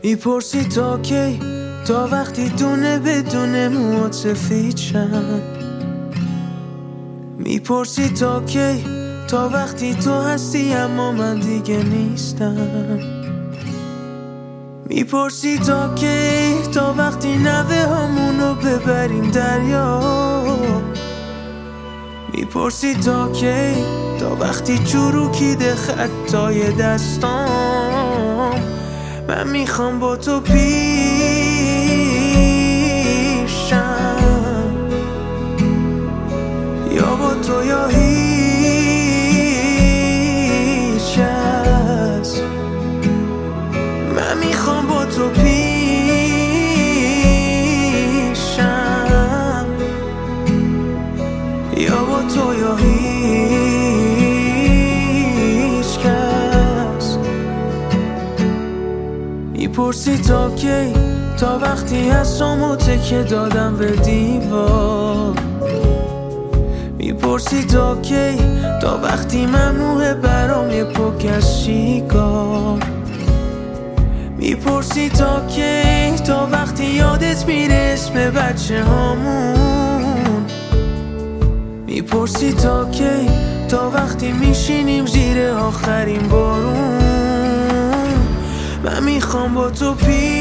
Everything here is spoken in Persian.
میپرسی تا کی، تا وقتی دونه بدون موات سفید شم. میپرسی تا کی، تا وقتی تو هستی اما من دیگه نیستم. میپرسی تا کی، تا وقتی نوه همونو ببریم دریا. میپرسی تا کی، تا وقتی چروکیده خطای دستام. من میخوام با تو پیشم، یا با تو یا هیچ کس. من میخوام با تو پیشم، یا با تو یا هیچ کس. میپرسی تا کی، تا وقتی حسامو تکه دادم به دیوار. میپرسی تا کی، تا وقتی ممنوعه برام یه پک از سیگار. میپرسی تا کی، تا وقتی یادت میره اسم بچه هامون. میپرسی تا کی، تا وقتی میشینیم زیر آخرین بارون. من میخوام با تو